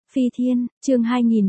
Phi Thiên, chương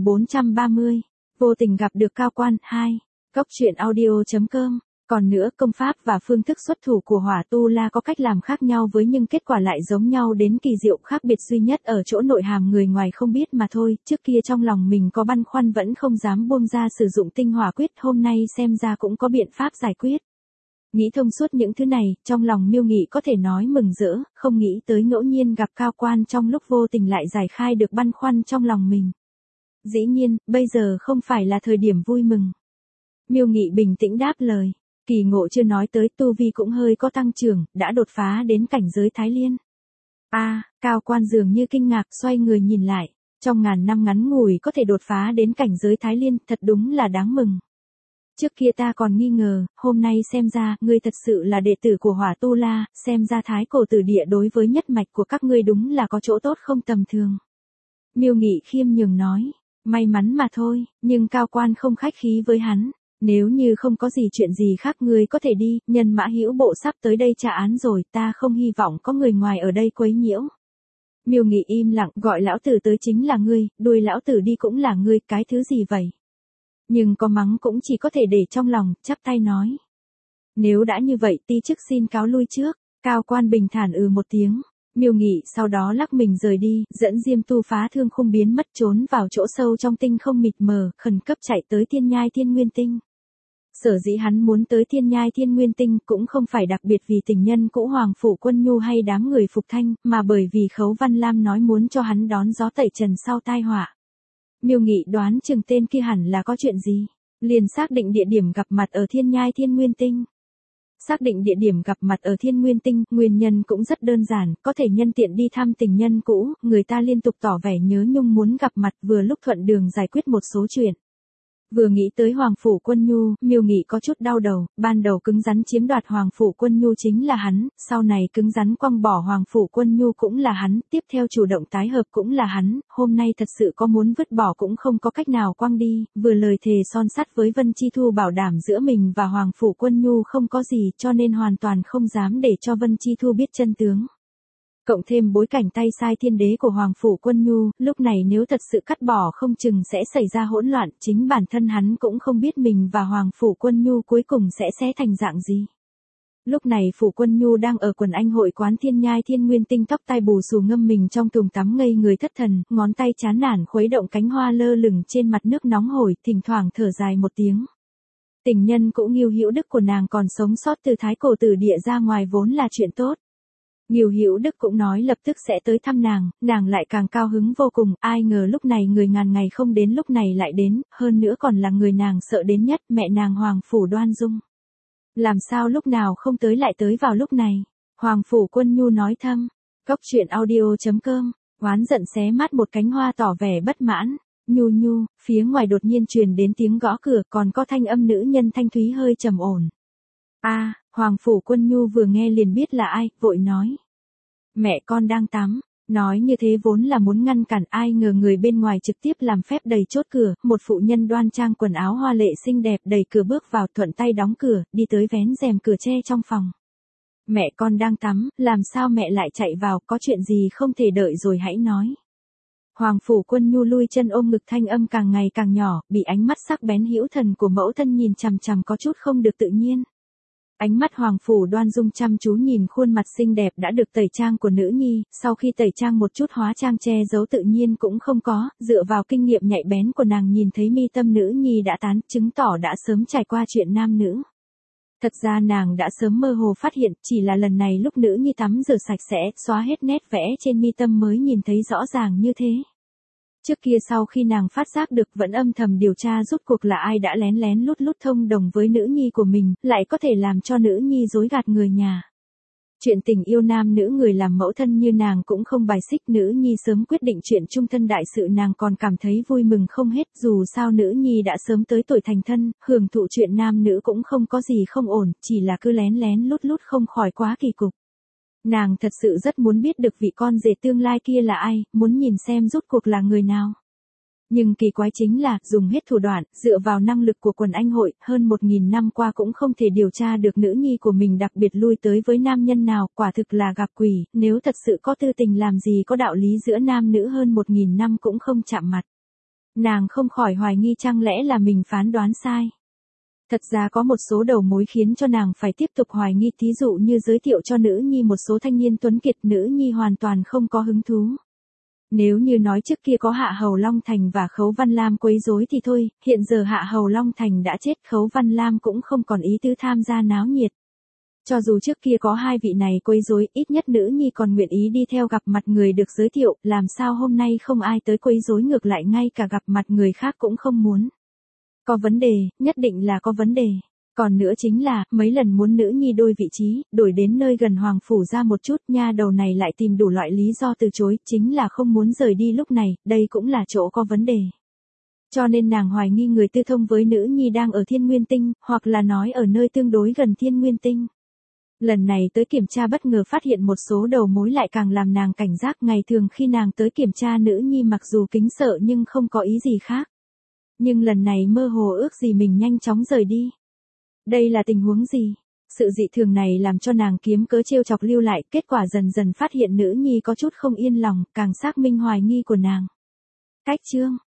2430, vô tình gặp được Cao Quan 2, Cốc truyện audio.com. Còn nữa, công pháp và phương thức xuất thủ của Hỏa Tu La có cách làm khác nhau với nhưng kết quả lại giống nhau đến kỳ diệu, khác biệt duy nhất ở chỗ nội hàm người ngoài không biết mà thôi. Trước kia trong lòng mình có băn khoăn vẫn không dám buông ra sử dụng tinh hỏa quyết, hôm nay xem ra cũng có biện pháp giải quyết. Nghĩ thông suốt những thứ này, trong lòng Miêu Nghị có thể nói mừng rỡ, không nghĩ tới ngẫu nhiên gặp Cao Quan trong lúc vô tình lại giải khai được băn khoăn trong lòng mình. Dĩ nhiên, bây giờ không phải là thời điểm vui mừng. Miêu Nghị bình tĩnh đáp lời. Kỳ ngộ chưa nói tới, tu vi cũng hơi có tăng trưởng, đã đột phá đến cảnh giới Thái Liên. Cao Quan dường như kinh ngạc, xoay người nhìn lại. Trong ngàn năm ngắn ngủi có thể đột phá đến cảnh giới Thái Liên, thật đúng là đáng mừng. Trước kia ta còn nghi ngờ, hôm nay xem ra, ngươi thật sự là đệ tử của Hỏa Tu La, xem ra Thái Cổ Tử Địa đối với nhất mạch của các ngươi đúng là có chỗ tốt không tầm thường. Miêu Nghị khiêm nhường nói, may mắn mà thôi, nhưng Cao Quan không khách khí với hắn. Nếu như không có gì chuyện gì khác ngươi có thể đi, Nhân Mã Hữu Bộ sắp tới đây trả án rồi, ta không hy vọng có người ngoài ở đây quấy nhiễu. Miêu Nghị im lặng, gọi lão tử tới chính là ngươi, đuôi lão tử đi cũng là ngươi, cái thứ gì vậy? Nhưng có mắng cũng chỉ có thể để trong lòng, chắp tay nói. Nếu đã như vậy ti chức xin cáo lui trước. Cao Quan bình thản một tiếng. Miêu Nghị sau đó lắc mình rời đi, dẫn Diêm Tu phá thương khung biến mất trốn vào chỗ sâu trong tinh không mịt mờ, khẩn cấp chạy tới Thiên Nhai Thiên Nguyên Tinh. Sở dĩ hắn muốn tới Thiên Nhai Thiên Nguyên Tinh cũng không phải đặc biệt vì tình nhân cũ Hoàng Phủ Quân Nhu hay đám người Phục Thanh, mà bởi vì Khấu Văn Lam nói muốn cho hắn đón gió tẩy trần sau tai họa. Miêu Nghị đoán chừng tên kia hẳn là có chuyện gì, liền xác định địa điểm gặp mặt ở Thiên Nhai Thiên Nguyên Tinh. Xác định địa điểm gặp mặt ở Thiên Nguyên Tinh, nguyên nhân cũng rất đơn giản, có thể nhân tiện đi thăm tình nhân cũ, người ta liên tục tỏ vẻ nhớ nhung muốn gặp mặt, vừa lúc thuận đường giải quyết một số chuyện. Vừa nghĩ tới Hoàng Phủ Quân Nhu, Miêu Nghị có chút đau đầu, ban đầu cứng rắn chiếm đoạt Hoàng Phủ Quân Nhu chính là hắn, sau này cứng rắn quăng bỏ Hoàng Phủ Quân Nhu cũng là hắn, tiếp theo chủ động tái hợp cũng là hắn, hôm nay thật sự có muốn vứt bỏ cũng không có cách nào quăng đi, vừa lời thề son sắt với Vân Chi Thu bảo đảm giữa mình và Hoàng Phủ Quân Nhu không có gì, cho nên hoàn toàn không dám để cho Vân Chi Thu biết chân tướng. Cộng thêm bối cảnh tay sai thiên đế của Hoàng Phủ Quân Nhu, lúc này nếu thật sự cắt bỏ không chừng sẽ xảy ra hỗn loạn, chính bản thân hắn cũng không biết mình và Hoàng Phủ Quân Nhu cuối cùng sẽ thành dạng gì. Lúc này Phủ Quân Nhu đang ở quần anh hội quán Thiên Nhai Thiên Nguyên Tinh, tóc tai bù xù ngâm mình trong thùng tắm ngây người thất thần, ngón tay chán nản khuấy động cánh hoa lơ lửng trên mặt nước nóng hổi, thỉnh thoảng thở dài một tiếng. Tình nhân cũ Ngưu Hữu Đức của nàng còn sống sót từ Thái Cổ Tử Địa ra ngoài vốn là chuyện tốt. Ngưu Hữu Đức cũng nói lập tức sẽ tới thăm nàng lại càng cao hứng vô cùng, ai ngờ lúc này người ngàn ngày không đến lúc này lại đến, hơn nữa còn là người nàng sợ đến nhất, mẹ nàng Hoàng Phủ Đoan Dung. Làm sao lúc nào không tới lại tới vào lúc này? Hoàng Phủ Quân Nhu nói thầm. Cốc truyện audio.com, oán giận xé mát một cánh hoa tỏ vẻ bất mãn. Nhu, phía ngoài đột nhiên truyền đến tiếng gõ cửa, còn có thanh âm nữ nhân thanh thúy hơi trầm ổn. Hoàng Phủ Quân Nhu vừa nghe liền biết là ai, vội nói. Mẹ con đang tắm. Nói như thế vốn là muốn ngăn cản, ai ngờ người bên ngoài trực tiếp làm phép đầy chốt cửa, một phụ nhân đoan trang quần áo hoa lệ xinh đẹp đẩy cửa bước vào, thuận tay đóng cửa, đi tới vén rèm cửa tre trong phòng. Mẹ con đang tắm, làm sao mẹ lại chạy vào, có chuyện gì không thể đợi rồi hãy nói. Hoàng Phủ Quân Nhu lui chân ôm ngực, thanh âm càng ngày càng nhỏ, bị ánh mắt sắc bén hữu thần của mẫu thân nhìn chằm chằm có chút không được tự nhiên. Ánh mắt Hoàng Phủ Đoan Dung chăm chú nhìn khuôn mặt xinh đẹp đã được tẩy trang của nữ nhi, sau khi tẩy trang một chút hóa trang che giấu tự nhiên cũng không có, dựa vào kinh nghiệm nhạy bén của nàng nhìn thấy mi tâm nữ nhi đã tán, chứng tỏ đã sớm trải qua chuyện nam nữ. Thật ra nàng đã sớm mơ hồ phát hiện, chỉ là lần này lúc nữ nhi tắm rửa sạch sẽ, xóa hết nét vẽ trên mi tâm mới nhìn thấy rõ ràng như thế. Trước kia sau khi nàng phát giác được vẫn âm thầm điều tra rốt cuộc là ai đã lén lén lút lút thông đồng với nữ nhi của mình, lại có thể làm cho nữ nhi dối gạt người nhà. Chuyện tình yêu nam nữ người làm mẫu thân như nàng cũng không bài xích, nữ nhi sớm quyết định chuyện chung thân đại sự nàng còn cảm thấy vui mừng không hết, dù sao nữ nhi đã sớm tới tuổi thành thân, hưởng thụ chuyện nam nữ cũng không có gì không ổn, chỉ là cứ lén lén lút lút không khỏi quá kỳ cục. Nàng thật sự rất muốn biết được vị con rể tương lai kia là ai, muốn nhìn xem rốt cuộc là người nào. Nhưng kỳ quái chính là, dùng hết thủ đoạn, dựa vào năng lực của quần anh hội, hơn 1.000 năm qua cũng không thể điều tra được nữ nhi của mình đặc biệt lui tới với nam nhân nào, quả thực là gặp quỷ, nếu thật sự có tư tình làm gì có đạo lý giữa nam nữ hơn 1.000 năm cũng không chạm mặt. Nàng không khỏi hoài nghi chăng lẽ là mình phán đoán sai. Thật ra có một số đầu mối khiến cho nàng phải tiếp tục hoài nghi, thí dụ như giới thiệu cho nữ nhi một số thanh niên tuấn kiệt, nữ nhi hoàn toàn không có hứng thú. Nếu như nói trước kia có Hạ Hầu Long Thành và Khấu Văn Lam quấy rối thì thôi, hiện giờ Hạ Hầu Long Thành đã chết, Khấu Văn Lam cũng không còn ý tứ tham gia náo nhiệt. Cho dù trước kia có hai vị này quấy rối, ít nhất nữ nhi còn nguyện ý đi theo gặp mặt người được giới thiệu, làm sao hôm nay không ai tới quấy rối, ngược lại ngay cả gặp mặt người khác cũng không muốn. Có vấn đề, nhất định là có vấn đề. Còn nữa chính là, mấy lần muốn nữ nhi đổi vị trí, đổi đến nơi gần Hoàng Phủ ra một chút, nha đầu này lại tìm đủ loại lý do từ chối, chính là không muốn rời đi lúc này, đây cũng là chỗ có vấn đề. Cho nên nàng hoài nghi người tư thông với nữ nhi đang ở Thiên Nguyên Tinh, hoặc là nói ở nơi tương đối gần Thiên Nguyên Tinh. Lần này tới kiểm tra bất ngờ phát hiện một số đầu mối lại càng làm nàng cảnh giác, ngày thường khi nàng tới kiểm tra nữ nhi mặc dù kính sợ nhưng không có ý gì khác. Nhưng lần này mơ hồ ước gì mình nhanh chóng rời đi. Đây là tình huống gì? Sự dị thường này làm cho nàng kiếm cớ trêu chọc lưu lại, kết quả dần dần phát hiện nữ nhi có chút không yên lòng, càng xác minh hoài nghi của nàng. Cách chương